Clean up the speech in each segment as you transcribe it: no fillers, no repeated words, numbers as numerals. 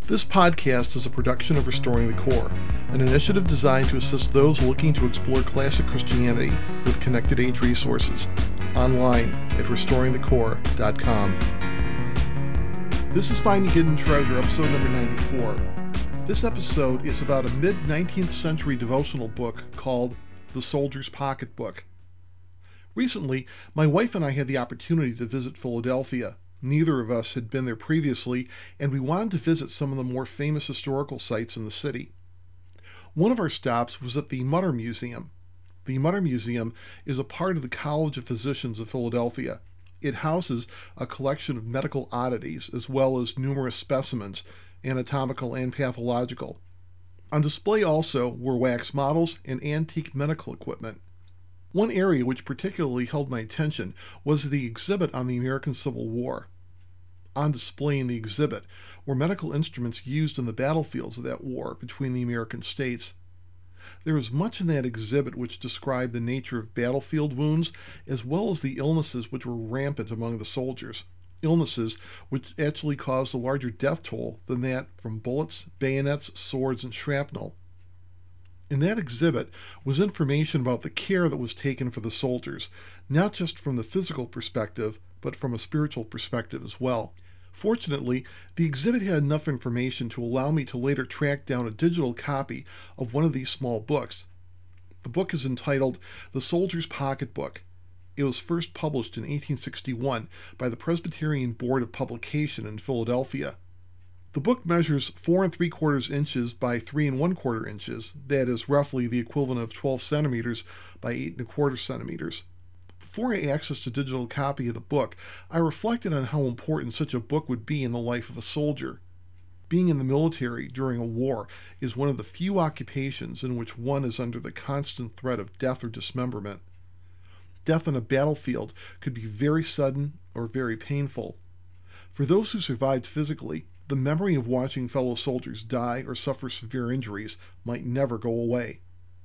This podcast is a production of Restoring the Core, an initiative designed to assist those looking to explore classic Christianity with connected age resources, online at restoringthecore.com. This is Finding Hidden Treasure, episode number 94. This episode is about a mid-19th century devotional book called The Soldier's Pocketbook. Recently, my wife and I had the opportunity to visit Philadelphia. Neither of us had been there previously, and we wanted to visit some of the more famous historical sites in the city. One of our stops was at the Mutter Museum. The Mutter Museum is a part of the College of Physicians of Philadelphia. It houses a collection of medical oddities as well as numerous specimens, anatomical and pathological. On display also were wax models and antique medical equipment. One area which particularly held my attention was the exhibit on the American Civil War. On display in the exhibit were medical instruments used in the battlefields of that war between the American states. There was much in that exhibit which described the nature of battlefield wounds as well as the illnesses which were rampant among the soldiers, illnesses which actually caused a larger death toll than that from bullets, bayonets, swords, and shrapnel. In that exhibit was information about the care that was taken for the soldiers, not just from the physical perspective, but from a spiritual perspective as well. Fortunately, the exhibit had enough information to allow me to later track down a digital copy of one of these small books. The book is entitled The Soldier's Pocketbook. It was first published in 1861 by the Presbyterian Board of Publication in Philadelphia. The book measures 4 3/4 inches by 3 1/4 inches, that is roughly the equivalent of 12 centimeters by 8 1/4 centimeters. Before I accessed a digital copy of the book, I reflected on how important such a book would be in the life of a soldier. Being in the military during a war is one of the few occupations in which one is under the constant threat of death or dismemberment. Death on a battlefield could be very sudden or very painful. For those who survived physically, the memory of watching fellow soldiers die or suffer severe injuries might never go away.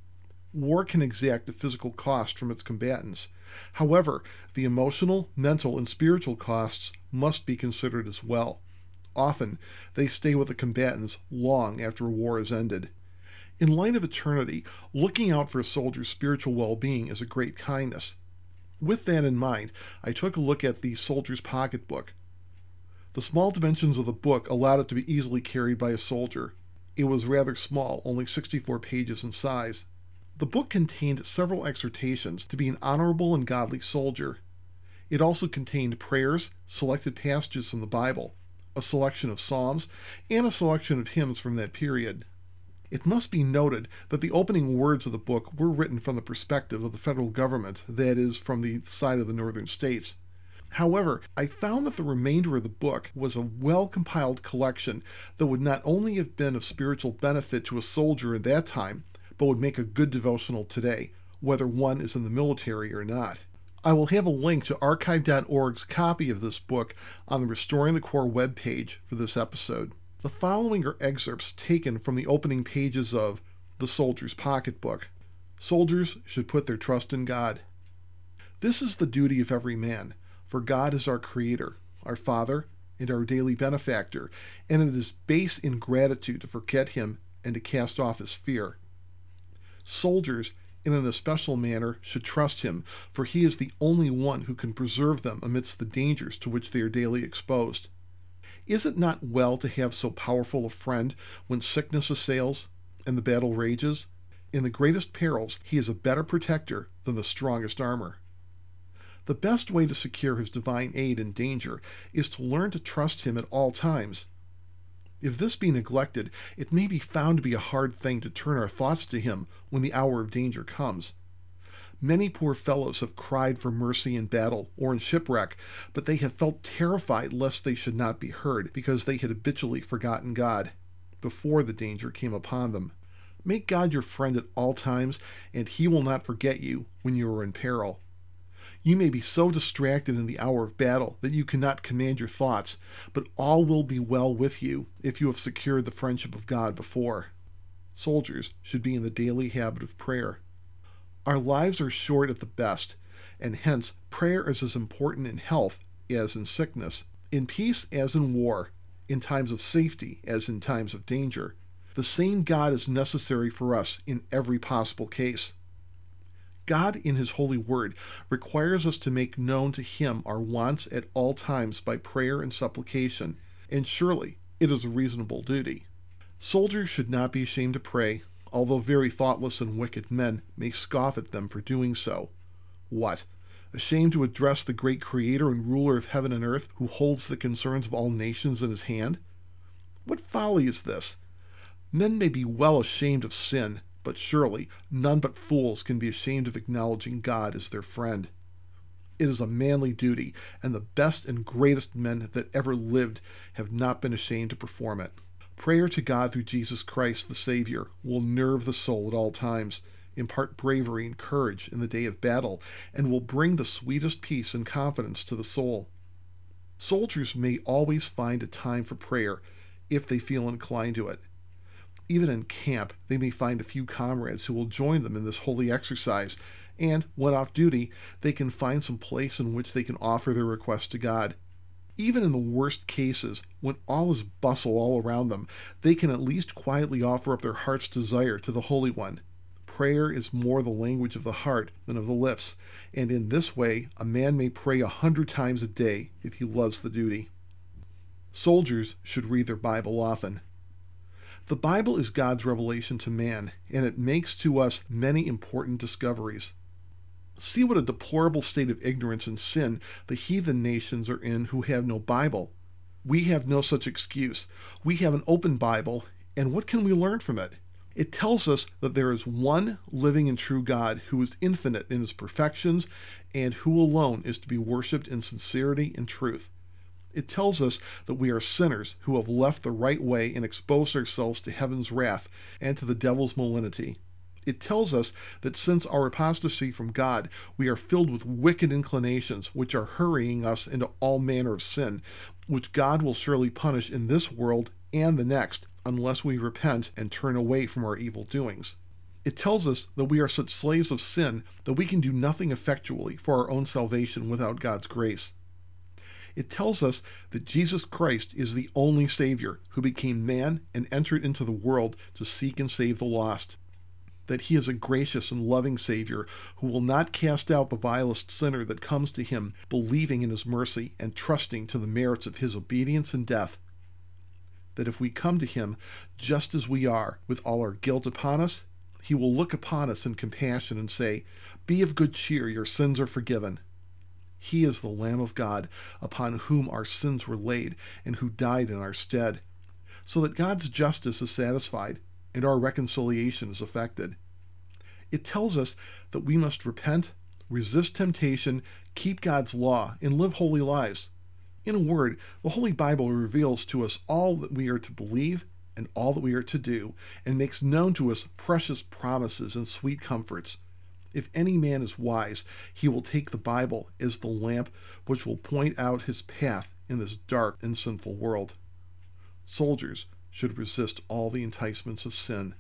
War can exact a physical cost from its combatants. However, the emotional, mental, and spiritual costs must be considered as well. Often, they stay with the combatants long after a war is ended. In light of eternity, looking out for a soldier's spiritual well-being is a great kindness. With that in mind, I took a look at the Soldier's Pocketbook. The small dimensions of the book allowed it to be easily carried by a soldier. It was rather small, only 64 pages in size. The book contained several exhortations to be an honorable and godly soldier. It also contained prayers, selected passages from the Bible, a selection of psalms, and a selection of hymns from that period. It must be noted that the opening words of the book were written from the perspective of the federal government, that is, from the side of the northern states. However, I found that the remainder of the book was a well-compiled collection that would not only have been of spiritual benefit to a soldier at that time, but would make a good devotional today, whether one is in the military or not. I will have a link to archive.org's copy of this book on the Restoring the Core webpage for this episode. The following are excerpts taken from the opening pages of The Soldier's Pocketbook. Soldiers should put their trust in God. This is the duty of every man. For God is our Creator, our Father, and our daily benefactor, and it is base ingratitude to forget Him and to cast off His fear. Soldiers, in an especial manner, should trust Him, for He is the only one who can preserve them amidst the dangers to which they are daily exposed. Is it not well to have so powerful a friend when sickness assails and the battle rages? In the greatest perils, He is a better protector than the strongest armor. The best way to secure His divine aid in danger is to learn to trust Him at all times. If this be neglected, it may be found to be a hard thing to turn our thoughts to Him when the hour of danger comes. Many poor fellows have cried for mercy in battle or in shipwreck, but they have felt terrified lest they should not be heard because they had habitually forgotten God before the danger came upon them. Make God your friend at all times, and He will not forget you when you are in peril. You may be so distracted in the hour of battle that you cannot command your thoughts, but all will be well with you if you have secured the friendship of God before. Soldiers should be in the daily habit of prayer. Our lives are short at the best, and hence prayer is as important in health as in sickness, in peace as in war, in times of safety as in times of danger. The same God is necessary for us in every possible case. God, in His holy word, requires us to make known to Him our wants at all times by prayer and supplication, and surely it is a reasonable duty. Soldiers should not be ashamed to pray, although very thoughtless and wicked men may scoff at them for doing so. What? Ashamed to address the great Creator and ruler of heaven and earth, who holds the concerns of all nations in His hand? What folly is this? Men may be well ashamed of sin, but surely none but fools can be ashamed of acknowledging God as their friend. It is a manly duty, and the best and greatest men that ever lived have not been ashamed to perform it. Prayer to God through Jesus Christ the Savior will nerve the soul at all times, impart bravery and courage in the day of battle, and will bring the sweetest peace and confidence to the soul. Soldiers may always find a time for prayer if they feel inclined to it. Even in camp, they may find a few comrades who will join them in this holy exercise, and, when off duty, they can find some place in which they can offer their request to God. Even in the worst cases, when all is bustle all around them, they can at least quietly offer up their heart's desire to the Holy One. Prayer is more the language of the heart than of the lips, and in this way a man may pray 100 times a day if he loves the duty. Soldiers should read their Bible often. The Bible is God's revelation to man, and it makes to us many important discoveries. See what a deplorable state of ignorance and sin the heathen nations are in who have no Bible. We have no such excuse. We have an open Bible, and what can we learn from it? It tells us that there is one living and true God who is infinite in His perfections, and who alone is to be worshipped in sincerity and truth. It tells us that we are sinners who have left the right way and exposed ourselves to heaven's wrath and to the devil's malignity. It tells us that since our apostasy from God, we are filled with wicked inclinations which are hurrying us into all manner of sin, which God will surely punish in this world and the next, unless we repent and turn away from our evil doings. It tells us that we are such slaves of sin that we can do nothing effectually for our own salvation without God's grace. It tells us that Jesus Christ is the only Savior who became man and entered into the world to seek and save the lost. That He is a gracious and loving Savior who will not cast out the vilest sinner that comes to Him, believing in His mercy and trusting to the merits of His obedience and death. That if we come to Him just as we are, with all our guilt upon us, He will look upon us in compassion and say, "Be of good cheer, your sins are forgiven." He is the Lamb of God, upon whom our sins were laid, and who died in our stead, so that God's justice is satisfied, and our reconciliation is effected. It tells us that we must repent, resist temptation, keep God's law, and live holy lives. In a word, the Holy Bible reveals to us all that we are to believe and all that we are to do, and makes known to us precious promises and sweet comforts. If any man is wise, he will take the Bible as the lamp which will point out his path in this dark and sinful world. Soldiers should resist all the enticements of sin.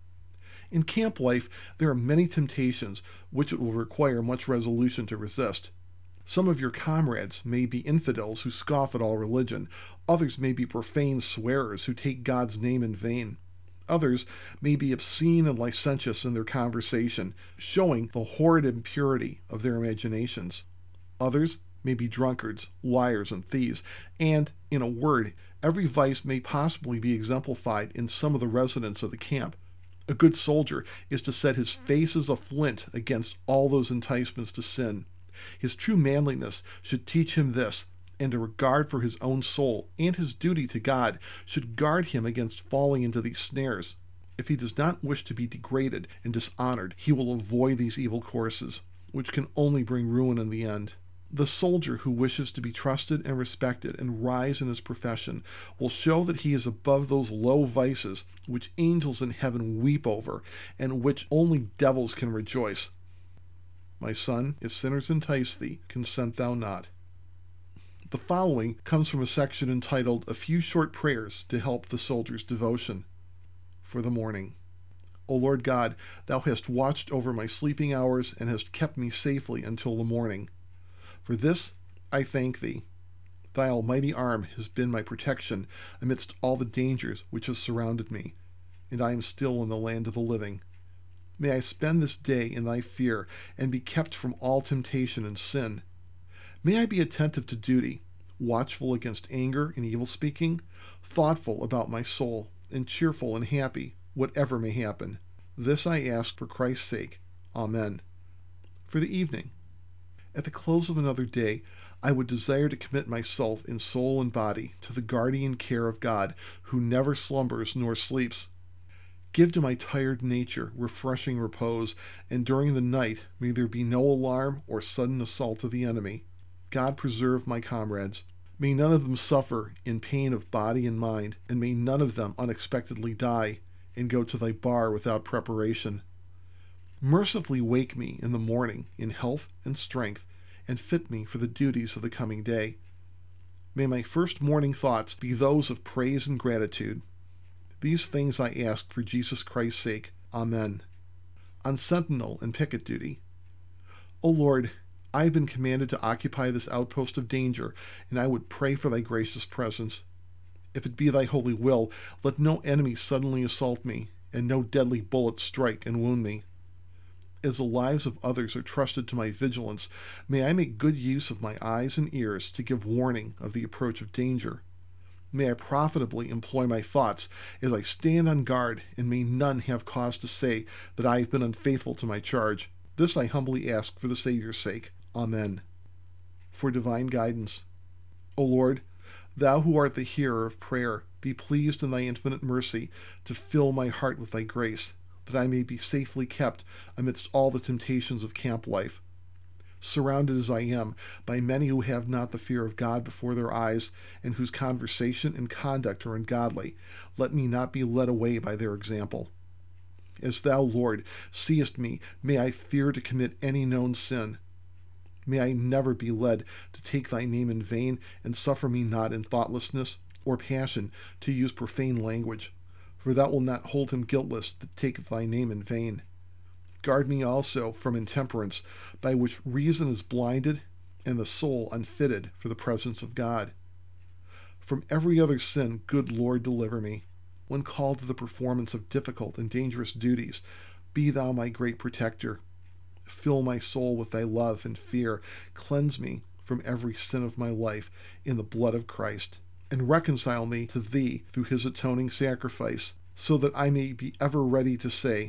In camp life, there are many temptations which it will require much resolution to resist. Some of your comrades may be infidels who scoff at all religion. Others may be profane swearers who take God's name in vain. Others may be obscene and licentious in their conversation, showing the horrid impurity of their imaginations. Others may be drunkards, liars, and thieves, and, in a word, every vice may possibly be exemplified in some of the residents of the camp. A good soldier is to set his face as a flint against all those enticements to sin. His true manliness should teach him this, and a regard for his own soul and his duty to God should guard him against falling into these snares. If he does not wish to be degraded and dishonored, he will avoid these evil courses, which can only bring ruin in the end. The soldier who wishes to be trusted and respected and rise in his profession will show that he is above those low vices which angels in heaven weep over and which only devils can rejoice. My son, if sinners entice thee, consent thou not. The following comes from a section entitled A Few Short Prayers to Help the Soldier's Devotion. For the morning. O Lord God, Thou hast watched over my sleeping hours and hast kept me safely until the morning. For this I thank Thee. Thy almighty arm has been my protection amidst all the dangers which have surrounded me, and I am still in the land of the living. May I spend this day in thy fear, and be kept from all temptation and sin. May I be attentive to duty, watchful against anger and evil speaking, thoughtful about my soul, and cheerful and happy, whatever may happen. This I ask for Christ's sake. Amen. For the evening. At the close of another day, I would desire to commit myself in soul and body to the guardian care of God, who never slumbers nor sleeps. Give to my tired nature refreshing repose, and during the night may there be no alarm or sudden assault of the enemy. God preserve my comrades. May none of them suffer in pain of body and mind, and may none of them unexpectedly die and go to thy bar without preparation. Mercifully wake me in the morning in health and strength, and fit me for the duties of the coming day. May my first morning thoughts be those of praise and gratitude. These things I ask for Jesus Christ's sake. Amen. On sentinel and picket duty. O Lord, I have been commanded to occupy this outpost of danger, and I would pray for thy gracious presence. If it be thy holy will, let no enemy suddenly assault me, and no deadly bullet strike and wound me. As the lives of others are trusted to my vigilance, may I make good use of my eyes and ears to give warning of the approach of danger. May I profitably employ my thoughts as I stand on guard, and may none have cause to say that I have been unfaithful to my charge. This I humbly ask for the Savior's sake. Amen. For divine guidance. O Lord, thou who art the hearer of prayer, be pleased in thy infinite mercy to fill my heart with thy grace, that I may be safely kept amidst all the temptations of camp life. Surrounded as I am by many who have not the fear of God before their eyes, and whose conversation and conduct are ungodly, let me not be led away by their example. As thou, Lord, seest me, may I fear to commit any known sin. May I never be led to take thy name in vain, and suffer me not in thoughtlessness or passion to use profane language, for thou wilt not hold him guiltless that taketh thy name in vain. Guard me also from intemperance, by which reason is blinded and the soul unfitted for the presence of God. From every other sin, good Lord, deliver me. When called to the performance of difficult and dangerous duties, be thou my great protector. Fill my soul with thy love and fear. Cleanse me from every sin of my life in the blood of Christ, and reconcile me to thee through his atoning sacrifice, so that I may be ever ready to say,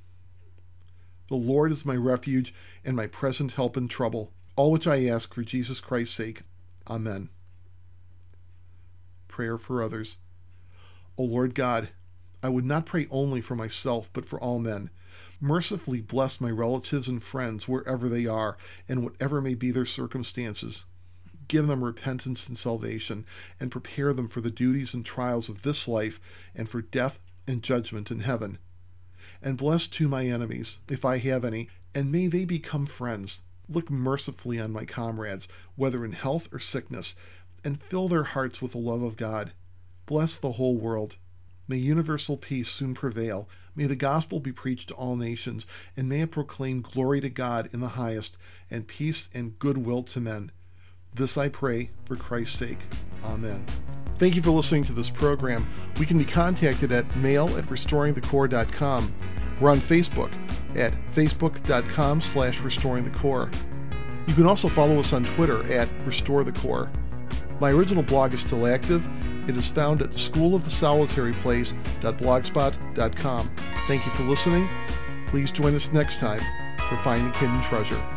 the Lord is my refuge and my present help in trouble, all which I ask for Jesus Christ's sake. Amen. Prayer for others. O Lord God, I would not pray only for myself, but for all men. Mercifully bless my relatives and friends wherever they are, and whatever may be their circumstances. Give them repentance and salvation, and prepare them for the duties and trials of this life, and for death and judgment in heaven. And bless too my enemies, if I have any, and may they become friends. Look mercifully on my comrades, whether in health or sickness, and fill their hearts with the love of God. Bless the whole world. May universal peace soon prevail. May the gospel be preached to all nations, and may it proclaim glory to God in the highest, and peace and goodwill to men. This I pray for Christ's sake. Amen. Thank you for listening to this program. We can be contacted at mail@restoringthecore.com. We're on Facebook at facebook.com/restoringthecore. You can also follow us on Twitter at RestoreTheCore. My original blog is still active. It is found at schoolofthesolitaryplace.blogspot.com. Thank you for listening. Please join us next time for Finding Hidden Treasure.